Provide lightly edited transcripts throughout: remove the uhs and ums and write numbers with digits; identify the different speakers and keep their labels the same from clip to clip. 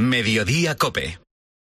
Speaker 1: Mediodía Cope.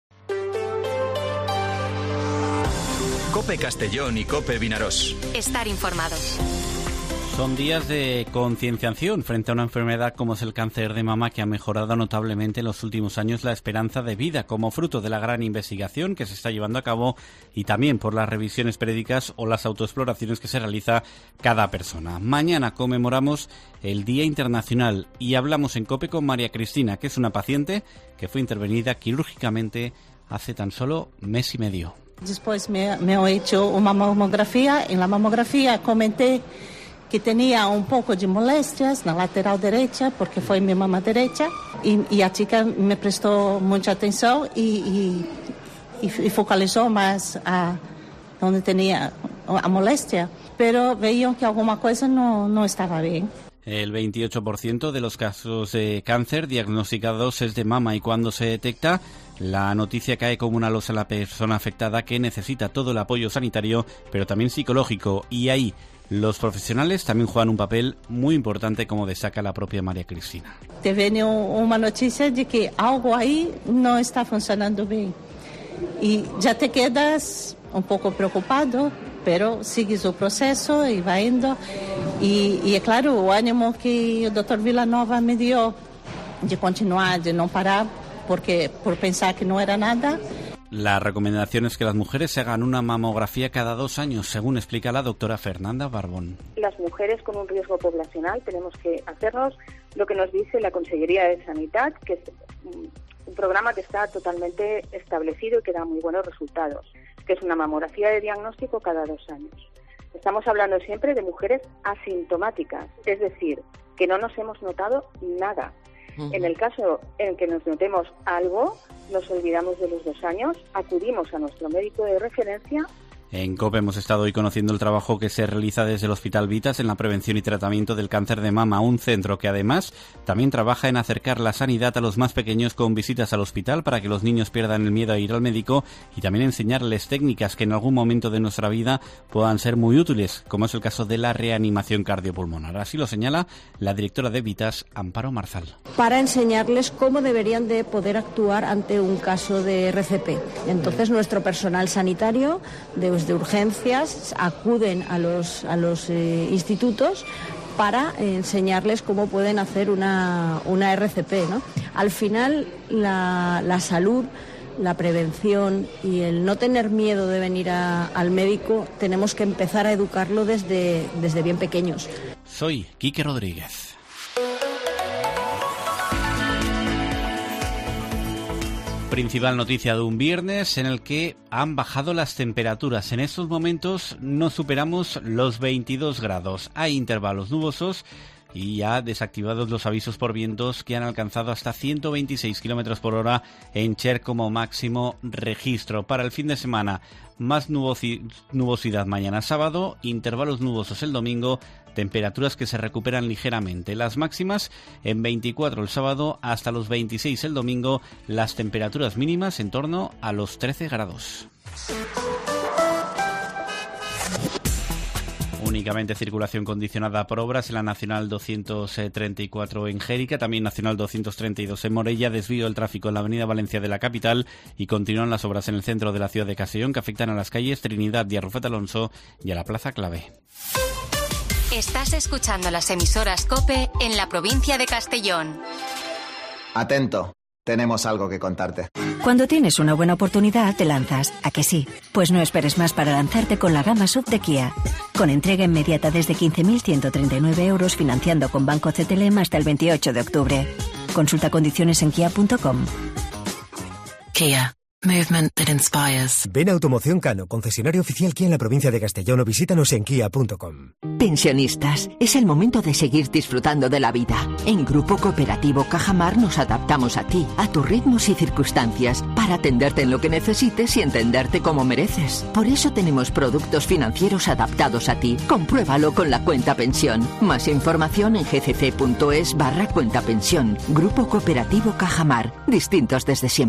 Speaker 1: Cope Castellón y Cope Vinarós.
Speaker 2: Estar informados.
Speaker 3: Son días de concienciación frente a una enfermedad como es el cáncer de mama, que ha mejorado notablemente en los últimos años la esperanza de vida, como fruto de la gran investigación que se está llevando a cabo y también por las revisiones periódicas o las autoexploraciones que se realiza cada persona. Mañana conmemoramos el Día Internacional y hablamos en COPE con María Cristina, que es una paciente que fue intervenida quirúrgicamente hace tan solo mes y medio.
Speaker 4: Después me he hecho una mamografía. En la mamografía comenté que tenía un poco de molestias en la lateral derecha, porque fue mi mama derecha, y la chica me prestó mucha atención y focalizó más a donde tenía a molestia, pero veían que alguna cosa no estaba bien.
Speaker 3: El 28% de los casos de cáncer diagnosticados es de mama, y cuando se detecta, la noticia cae como una losa a la persona afectada, que necesita todo el apoyo sanitario, pero también psicológico, y ahí los profesionales también juegan un papel muy importante, como destaca la propia María Cristina.
Speaker 4: Te viene una noticia de que algo ahí no está funcionando bien y ya te quedas un poco preocupado, pero sigues el proceso y va yendo. Y es claro, el ánimo que el doctor Vilanova me dio de continuar, de no parar, porque por pensar que no era nada.
Speaker 3: La recomendación es que las mujeres se hagan una mamografía cada 2 años, según explica la doctora Fernanda Barbón.
Speaker 5: Las mujeres con un riesgo poblacional tenemos que hacernos lo que nos dice la Consellería de Sanidad, que es un programa que está totalmente establecido y que da muy buenos resultados, que es una mamografía de diagnóstico cada 2 años. Estamos hablando siempre de mujeres asintomáticas, es decir, que no nos hemos notado nada. En el caso en que nos notemos algo, nos olvidamos de los 2 años, acudimos a nuestro médico de referencia.
Speaker 3: En COPE hemos estado hoy conociendo el trabajo que se realiza desde el Hospital Vitas en la prevención y tratamiento del cáncer de mama, un centro que además también trabaja en acercar la sanidad a los más pequeños con visitas al hospital para que los niños pierdan el miedo a ir al médico, y también enseñarles técnicas que en algún momento de nuestra vida puedan ser muy útiles, como es el caso de la reanimación cardiopulmonar. Así lo señala la directora de Vitas, Amparo Marzal.
Speaker 6: Para enseñarles cómo deberían de poder actuar ante un caso de RCP. Entonces nuestro personal sanitario de urgencias acuden a los institutos para enseñarles cómo pueden hacer una RCP, ¿no? Al final la salud, la prevención y el no tener miedo de venir al médico, tenemos que empezar a educarlo desde bien pequeños.
Speaker 3: Soy Quique Rodríguez. Principal noticia de un viernes en el que han bajado las temperaturas. En estos momentos no superamos los 22 grados. Hay intervalos nubosos y ya desactivados los avisos por vientos, que han alcanzado hasta 126 km por hora en Cher como máximo registro. Para el fin de semana, más nubosidad mañana sábado, intervalos nubosos el domingo, temperaturas que se recuperan ligeramente. Las máximas en 24 el sábado hasta los 26 el domingo, las temperaturas mínimas en torno a los 13 grados. Únicamente circulación condicionada por obras en la Nacional 234 en Jérica, también Nacional 232 en Morella, desvío del tráfico en la Avenida Valencia de la capital, y continúan las obras en el centro de la ciudad de Castellón que afectan a las calles Trinidad y a Rufet Alonso y a la Plaza Clave.
Speaker 2: Estás escuchando las emisoras COPE en la provincia de Castellón.
Speaker 7: Atento, tenemos algo que contarte.
Speaker 8: Cuando tienes una buena oportunidad, te lanzas. ¿A que sí? Pues no esperes más para lanzarte con la gama SUV de Kia. Con entrega inmediata desde 15.139 euros, financiando con Banco CTLM hasta el 28 de octubre. Consulta condiciones en kia.com.
Speaker 9: Kia. Movement that inspires.
Speaker 10: Ven a Automoción Cano, concesionario oficial Kia en la provincia de Castellón, o visítanos en kia.com.
Speaker 11: Pensionistas, es el momento de seguir disfrutando de la vida. En Grupo Cooperativo Cajamar nos adaptamos a ti, a tus ritmos y circunstancias, para atenderte en lo que necesites y entenderte como mereces. Por eso tenemos productos financieros adaptados a ti. Compruébalo con la cuenta pensión. Más información en gcc.es/cuentapensión. Grupo Cooperativo Cajamar. Distintos desde siempre.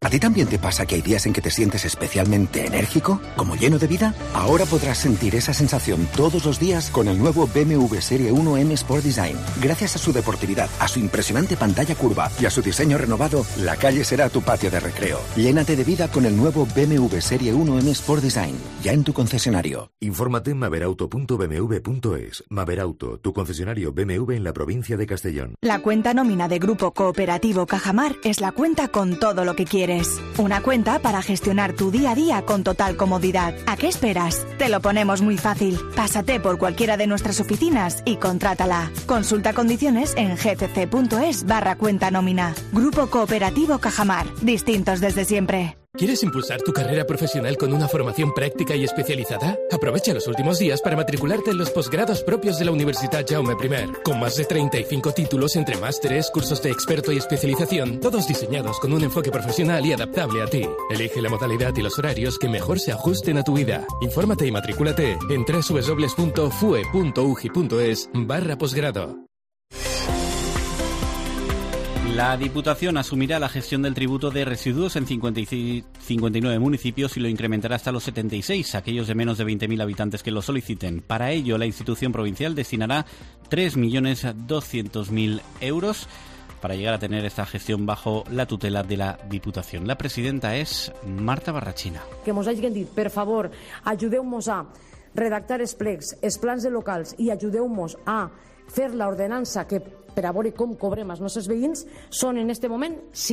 Speaker 12: ¿A ti también te pasa que hay días en que te sientes especialmente enérgico, como lleno de vida? Ahora podrás sentir esa sensación todos los días con el nuevo BMW Serie 1 M Sport Design. Gracias a su deportividad, a su impresionante pantalla curva y a su diseño renovado, la calle será tu patio de recreo. Llénate de vida con el nuevo BMW Serie 1 M Sport Design, ya en tu concesionario.
Speaker 13: Infórmate en maverauto.bmw.es. Maverauto, tu concesionario BMW en la provincia de Castellón.
Speaker 14: La cuenta nómina de Grupo Cooperativo Cajamar es la cuenta con todo lo que quieres. Una cuenta para gestionar tu día a día con total comodidad. ¿A qué esperas? Te lo ponemos muy fácil. Pásate por cualquiera de nuestras oficinas y contrátala. Consulta condiciones en gcc.es/cuenta nómina. Grupo Cooperativo Cajamar. Distintos desde siempre.
Speaker 15: ¿Quieres impulsar tu carrera profesional con una formación práctica y especializada? Aprovecha los últimos días para matricularte en los posgrados propios de la Universidad Jaume I, con más de 35 títulos entre másteres, cursos de experto y especialización, todos diseñados con un enfoque profesional y adaptable a ti. Elige la modalidad y los horarios que mejor se ajusten a tu vida. Infórmate y matricúlate en www.fue.ugi.es/posgrado.
Speaker 3: La Diputación asumirá la gestión del tributo de residuos en 59 municipios y lo incrementará hasta los 76, aquellos de menos de 20.000 habitantes que lo soliciten. Para ello, la institución provincial destinará 3.200.000 euros para llegar a tener esta gestión bajo la tutela de la Diputación. La presidenta es Marta Barrachina.
Speaker 16: Que mos hagin dit, per favor, ajudeu-nos a redactar els plecs, els plans de locals i ajudeu-nos a fer l'ordenança que per a veure com cobrem els nostres veïns, són en aquest moment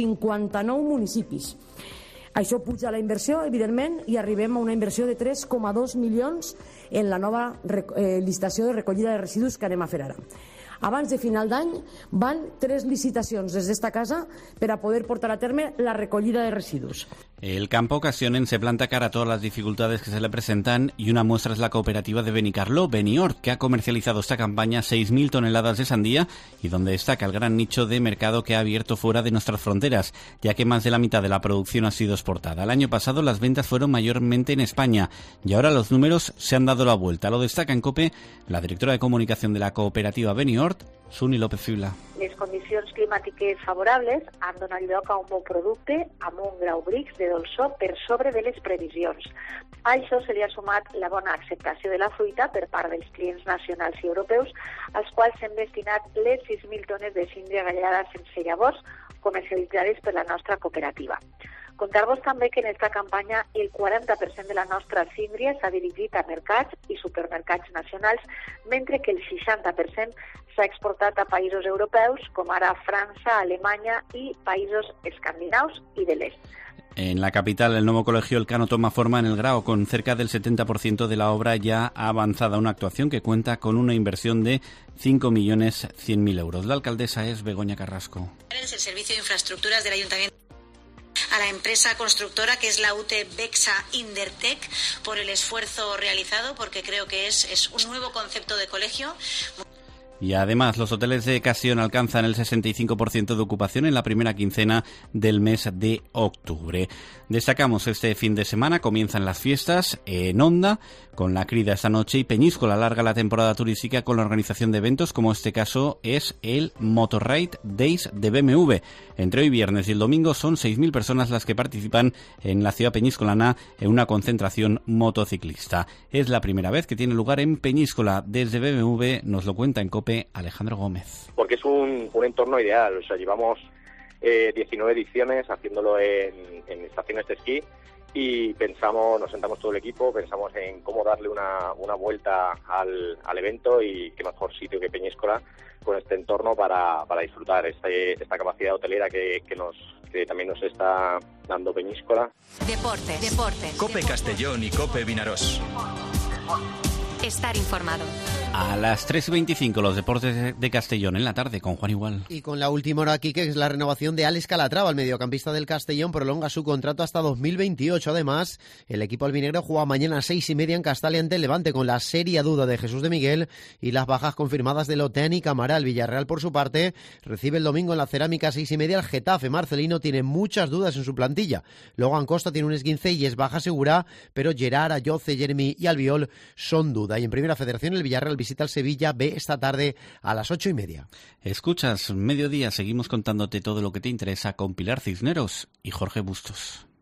Speaker 16: 59 municipis. Això puja la inversió, evidentment, i arribem a una inversió de 3,2 milions en la nova licitació de recollida de residus que anem a fer ara. Abans de final d'any van 3 licitacions des d'esta casa per a poder portar a terme la recollida de residus.
Speaker 3: El campo Castellón se planta cara a todas las dificultades que se le presentan y una muestra es la cooperativa de Benicarló, Beniort, que ha comercializado esta campaña 6.000 toneladas de sandía y donde destaca el gran nicho de mercado que ha abierto fuera de nuestras fronteras, ya que más de la mitad de la producción ha sido exportada. El año pasado las ventas fueron mayormente en España y ahora los números se han dado la vuelta. Lo destaca en COPE la directora de comunicación de la cooperativa Beniort, Suni López Fibla.
Speaker 17: Les condicions climàtiques favorables han donat lloc a un bon producte amb un grau BRICS de dolçor per sobre de les previsions. A això se li ha sumat la bona acceptació de la fruita per part dels clients nacionals i europeus, als quals s'han destinat les 6.000 tones de síndria gallada sense llavors comercialitzades per la nostra cooperativa. Contar-vos també que en aquesta campanya el 40% de la nostra síndria s'ha dirigit a mercats i supermercats nacionals, mentre que el 60% s'ha exportat a països europeus, com ara França, Alemanya i països escandinaus i de l'est.
Speaker 3: En la capital, el nuevo colegio Elcano toma forma en el Grao, con cerca del 70% de la obra ya avanzada. Una actuación que cuenta con una inversión de 5.100.000 euros. La alcaldesa es Begoña Carrasco.
Speaker 18: Es el servicio de infraestructuras del Ayuntamiento a la empresa constructora que es la UT Bexa Indertec por el esfuerzo realizado, porque creo que es un nuevo concepto de colegio.
Speaker 3: Y además, los hoteles de Castellón alcanzan el 65% de ocupación en la primera quincena del mes de octubre. Destacamos este fin de semana, comienzan las fiestas en Onda, con la Crida esta noche, y Peñíscola alarga la temporada turística con la organización de eventos, como este caso es el Motorride Days de BMW. Entre hoy viernes y el domingo son 6.000 personas las que participan en la ciudad peñíscolana en una concentración motociclista. Es la primera vez que tiene lugar en Peñíscola. Desde BMW nos lo cuenta en COPE Alejandro Gómez.
Speaker 19: Porque es un entorno ideal, o sea, llevamos 19 ediciones haciéndolo en estaciones de esquí y nos sentamos todo el equipo, pensamos en cómo darle una vuelta al evento, y qué mejor sitio que Peñíscola con este entorno para disfrutar esta capacidad hotelera que también nos está dando Peñíscola.
Speaker 2: Deportes.
Speaker 1: COPE Castellón y COPE Vinarós.
Speaker 2: Estar informado.
Speaker 3: A las 3:25 los deportes de Castellón en la tarde con Juan Igual.
Speaker 20: Y con la última hora aquí, que es la renovación de Alex Calatrava, el mediocampista del Castellón, prolonga su contrato hasta 2028. Además, el equipo albinegro juega mañana a 6:30 en Castalia ante el Levante, con la seria duda de Jesús de Miguel y las bajas confirmadas de Lotean y Camaral. Villarreal, por su parte, recibe el domingo en la Cerámica a 6:30 al Getafe. Marcelino tiene muchas dudas en su plantilla. Logan Costa tiene un esguince y es baja segura, pero Gerard, Ayoce, Jeremy y Albiol son duda. Y en Primera Federación, el Villarreal visita al Sevilla B esta tarde a las 8:30.
Speaker 3: Escuchas Mediodía, seguimos contándote todo lo que te interesa con Pilar Cisneros y Jorge Bustos.